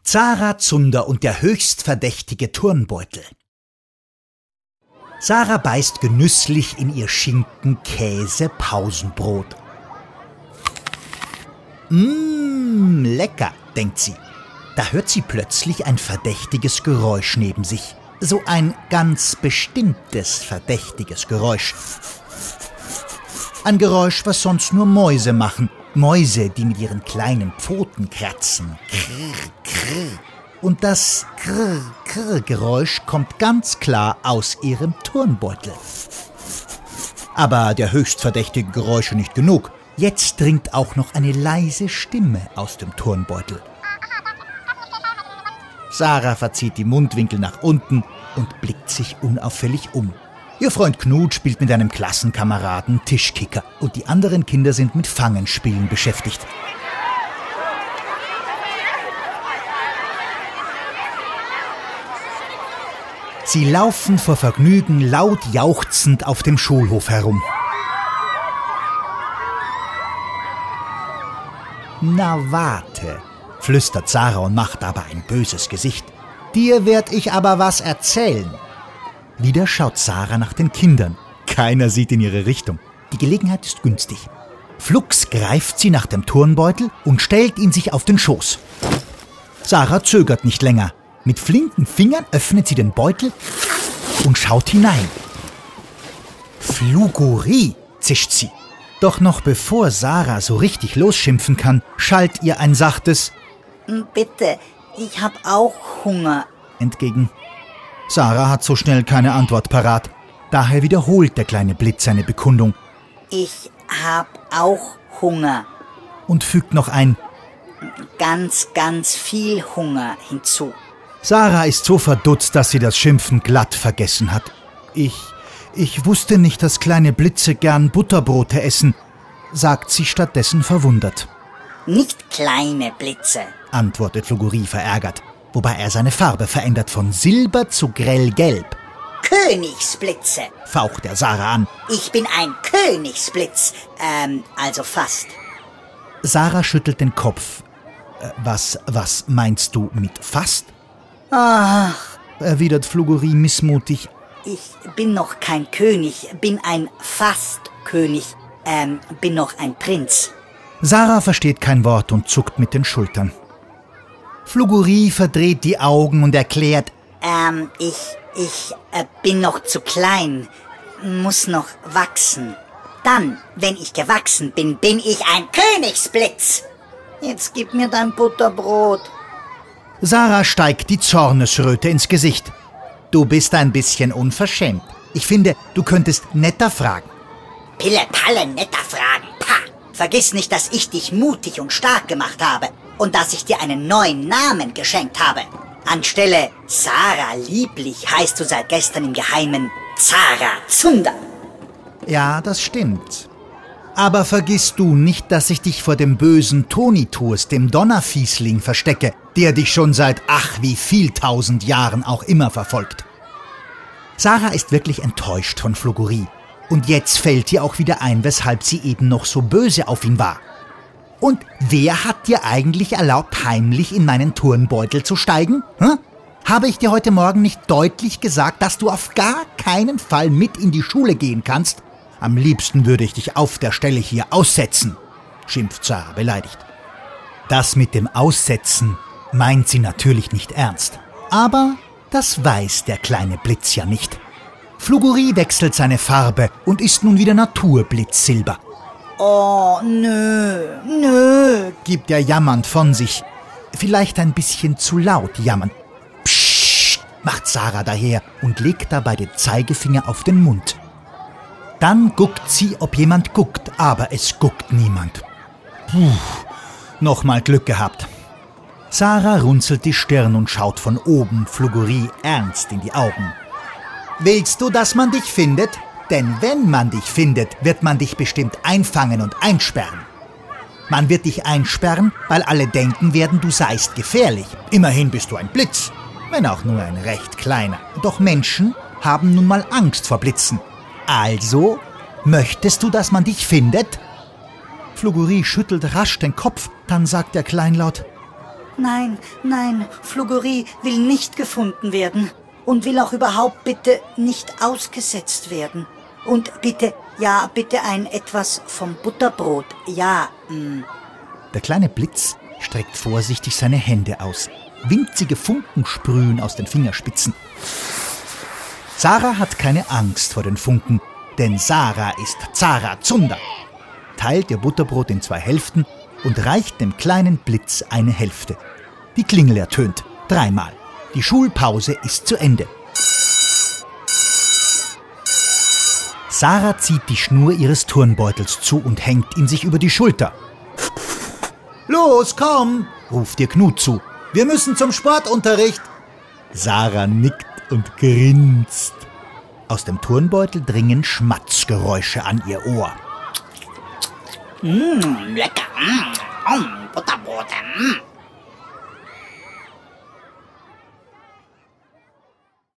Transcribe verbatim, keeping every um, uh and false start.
Zara Zunder und der höchst verdächtige Turnbeutel. Sarah beißt genüsslich in ihr Schinken-Käse-Pausenbrot. Mmm, lecker, denkt sie. Da hört sie plötzlich ein verdächtiges Geräusch neben sich. So ein ganz bestimmtes verdächtiges Geräusch. Ein Geräusch, was sonst nur Mäuse machen. Mäuse, die mit ihren kleinen Pfoten kratzen. Krrr, krrr. Und das Krrr, Krrr Geräusch kommt ganz klar aus ihrem Turnbeutel. Aber der höchst verdächtigen Geräusche nicht genug. Jetzt dringt auch noch eine leise Stimme aus dem Turnbeutel. Sarah verzieht die Mundwinkel nach unten und blickt sich unauffällig um. Ihr Freund Knut spielt mit einem Klassenkameraden Tischkicker und die anderen Kinder sind mit Fangenspielen beschäftigt. Sie laufen vor Vergnügen laut jauchzend auf dem Schulhof herum. »Na warte«, flüstert Sarah und macht aber ein böses Gesicht. »Dir werd ich aber was erzählen.« Wieder schaut Sarah nach den Kindern. Keiner sieht in ihre Richtung. Die Gelegenheit ist günstig. Flugs greift sie nach dem Turnbeutel und stellt ihn sich auf den Schoß. Sarah zögert nicht länger. Mit flinken Fingern öffnet sie den Beutel und schaut hinein. »Fluguri«, zischt sie. Doch noch bevor Sarah so richtig losschimpfen kann, schallt ihr ein sachtes »Bitte, ich hab auch Hunger« entgegen. Sarah hat so schnell keine Antwort parat. Daher wiederholt der kleine Blitz seine Bekundung. »Ich hab auch Hunger« und fügt noch ein »ganz, ganz viel Hunger« hinzu. Sarah ist so verdutzt, dass sie das Schimpfen glatt vergessen hat. Ich, ich wusste nicht, dass kleine Blitze gern Butterbrote essen, sagt sie stattdessen verwundert. »Nicht kleine Blitze«, antwortet Fluguri verärgert, wobei er seine Farbe verändert von Silber zu grellgelb. »Königsblitze«, faucht er Sarah an. »Ich bin ein Königsblitz, ähm, also fast.« Sarah schüttelt den Kopf. Äh, was, was meinst du mit fast? »Ach«, erwidert Fluguri missmutig. »Ich bin noch kein König, bin ein Fast-König, ähm, bin noch ein Prinz.« Sarah versteht kein Wort und zuckt mit den Schultern. Fluguri verdreht die Augen und erklärt, Ähm, ich, ich äh, bin noch zu klein, muss noch wachsen. Dann, wenn ich gewachsen bin, bin ich ein Königsblitz. Jetzt gib mir dein Butterbrot. Sarah steigt die Zornesröte ins Gesicht. Du bist ein bisschen unverschämt. Ich finde, du könntest netter fragen. Pille-Palle, netter fragen. Pah! Vergiss nicht, dass ich dich mutig und stark gemacht habe und dass ich dir einen neuen Namen geschenkt habe. Anstelle Sarah Lieblich heißt du seit gestern im Geheimen Zara Zunder. Ja, das stimmt. Aber vergiss du nicht, dass ich dich vor dem bösen Tonitus, dem Donnerfiesling, verstecke, der dich schon seit ach wie viel tausend Jahren auch immer verfolgt. Sarah ist wirklich enttäuscht von Fluguri. Und jetzt fällt ihr auch wieder ein, weshalb sie eben noch so böse auf ihn war. Und wer hat dir eigentlich erlaubt, heimlich in meinen Turnbeutel zu steigen? Hm? Habe ich dir heute Morgen nicht deutlich gesagt, dass du auf gar keinen Fall mit in die Schule gehen kannst? Am liebsten würde ich dich auf der Stelle hier aussetzen, schimpft Sarah beleidigt. Das mit dem Aussetzen meint sie natürlich nicht ernst. Aber das weiß der kleine Blitz ja nicht. Fluguri wechselt seine Farbe und ist nun wieder Naturblitzsilber. Oh, nö, nö, gibt er jammernd von sich. Vielleicht ein bisschen zu laut jammern. Psst, macht Sarah daher und legt dabei den Zeigefinger auf den Mund. Dann guckt sie, ob jemand guckt, aber es guckt niemand. Puh, nochmal Glück gehabt. Sarah runzelt die Stirn und schaut von oben Fluguri ernst in die Augen. Willst du, dass man dich findet? Denn wenn man dich findet, wird man dich bestimmt einfangen und einsperren. Man wird dich einsperren, weil alle denken werden, du seist gefährlich. Immerhin bist du ein Blitz, wenn auch nur ein recht kleiner. Doch Menschen haben nun mal Angst vor Blitzen. Also, möchtest du, dass man dich findet? Fluguri schüttelt rasch den Kopf, dann sagt er kleinlaut, nein, nein, Fluggerie will nicht gefunden werden und will auch überhaupt bitte nicht ausgesetzt werden. Und bitte, ja, bitte ein etwas vom Butterbrot, ja. Mm. Der kleine Blitz streckt vorsichtig seine Hände aus. Winzige Funken sprühen aus den Fingerspitzen. Sarah hat keine Angst vor den Funken, denn Sarah ist Zara Zunder. Teilt ihr Butterbrot in zwei Hälften und reicht dem kleinen Blitz eine Hälfte. Die Klingel ertönt, dreimal. Die Schulpause ist zu Ende. Sarah zieht die Schnur ihres Turnbeutels zu und hängt ihn sich über die Schulter. »Los, komm«, ruft ihr Knut zu. »Wir müssen zum Sportunterricht.« Sarah nickt und grinst. Aus dem Turnbeutel dringen Schmatzgeräusche an ihr Ohr. Mmh, lecker. Mmh, Butterbrot. Mmh.